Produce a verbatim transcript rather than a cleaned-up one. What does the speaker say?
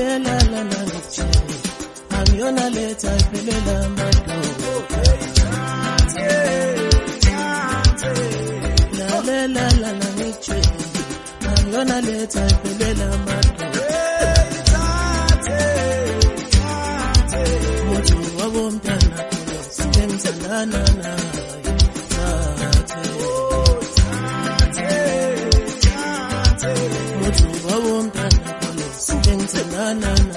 lalela lana ngithi angiyona letha iphelela mando lalela lana ngithi angiyona letha iphelela mando muthi wabomntana khona singenzalana naye muthi wabomntana khona singenzalana